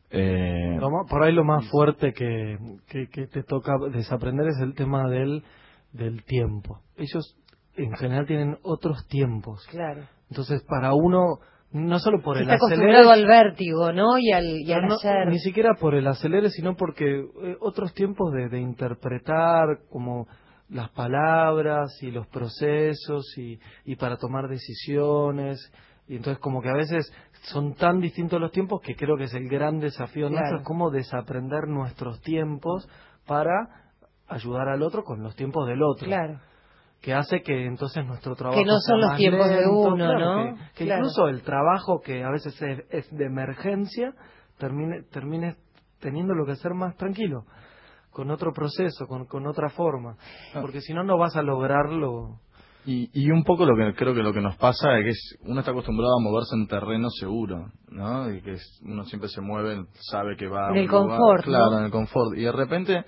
Por ahí lo más fuerte que te toca desaprender es el tema del tiempo. Ellos en general tienen otros tiempos. Claro. Entonces para uno, no solo por el está acelere, acostumbrado al vértigo, ¿no? Y al hacer. Ni siquiera por el acelere, sino porque otros tiempos de interpretar como las palabras y los procesos y para tomar decisiones. Y entonces como que a veces son tan distintos los tiempos que creo que es el gran desafío nuestro, es cómo desaprender nuestros tiempos para ayudar al otro con los tiempos del otro. Claro. Que hace que entonces nuestro trabajo que no son los tiempos lento, de uno, claro, ¿no? Que incluso el trabajo que a veces es de emergencia termine teniendo que ser más tranquilo, con otro proceso, con otra forma, porque si no, no vas a lograrlo. Y un poco lo que nos pasa es que uno está acostumbrado a moverse en terreno seguro, ¿no? Y que uno siempre se mueve, sabe que va en el confort, claro, ¿no? En el confort. Y de repente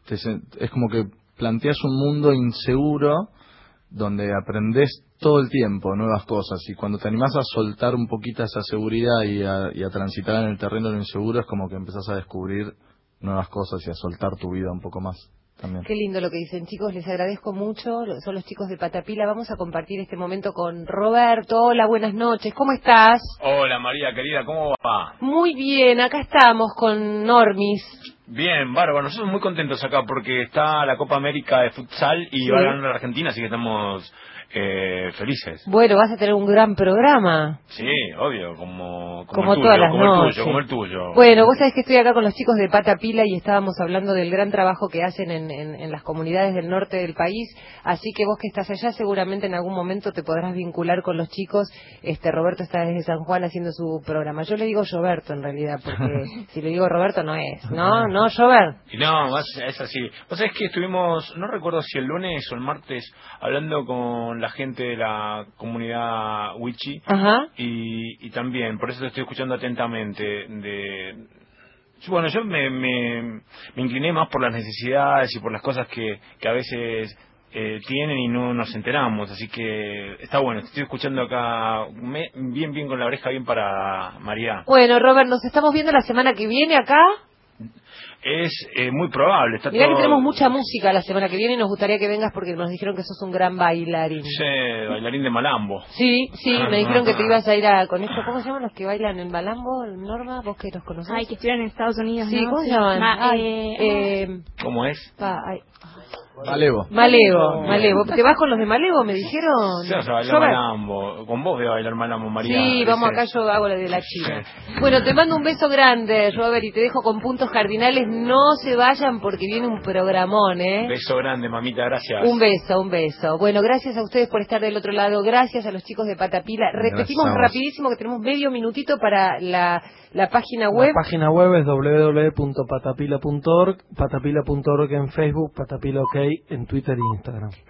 es como que planteas un mundo inseguro donde aprendés todo el tiempo nuevas cosas, y cuando te animás a soltar un poquito esa seguridad y a transitar en el terreno de lo inseguro, es como que empezás a descubrir nuevas cosas y a soltar tu vida un poco más también. Qué lindo lo que dicen, chicos, les agradezco mucho. Son los chicos de Patapila. Vamos a compartir este momento con Roberto. Hola, buenas noches, ¿cómo estás? Hola María querida, ¿cómo va? Muy bien, acá estamos con Normis. Bien, bárbaro, nosotros muy contentos acá porque está la Copa América de futsal y va a ganar la Argentina, así que estamos felices. Bueno, vas a tener un gran programa. Sí, obvio, como todas las noches. Como el tuyo. Bueno, vos sabés que estoy acá con los chicos de Patapila y estábamos hablando del gran trabajo que hacen en las comunidades del norte del país, así que vos que estás allá seguramente en algún momento te podrás vincular con los chicos. Roberto está desde San Juan haciendo su programa. Yo le digo Roberto en realidad, porque si le digo Roberto no es, ¿no? No, Robert. No, es así. Vos sabés que estuvimos, no recuerdo si el lunes o el martes, hablando con la gente de la comunidad Wichi. Ajá. Y también, por eso te estoy escuchando atentamente. Bueno, yo me incliné más por las necesidades y por las cosas que a veces tienen y no nos enteramos, así que está bueno, te estoy escuchando acá bien con la oreja bien para María. Bueno, Robert, nos estamos viendo la semana que viene acá. Es muy probable. Mirá que tenemos mucha música la semana que viene y nos gustaría que vengas porque nos dijeron que sos un gran bailarín. Sí, bailarín de malambo. Sí, me dijeron que te ibas a ir con esto. ¿Cómo se llaman los que bailan en malambo, Norma? ¿Vos que los conocés? Ay, que estuvieron en Estados Unidos, sí, ¿no? ¿cómo se llaman? ¿Cómo es? Malevo. ¿Te vas con los de Malevo, me dijeron? Sí, vas a bailar malambo. Con vos voy a bailar malambo, María. Sí, vamos acá, yo hago la de la China. Bueno, te mando un beso grande, Robert, y te dejo con puntos cardinales. No se vayan porque viene un programón, Beso grande, mamita, gracias. Un beso. Bueno, gracias a ustedes por estar del otro lado. Gracias a los chicos de Patapila. Repetimos rapidísimo que tenemos medio minutito para la página web. La página web es www.patapila.org, patapila.org en Facebook, Patapila OK en Twitter e Instagram.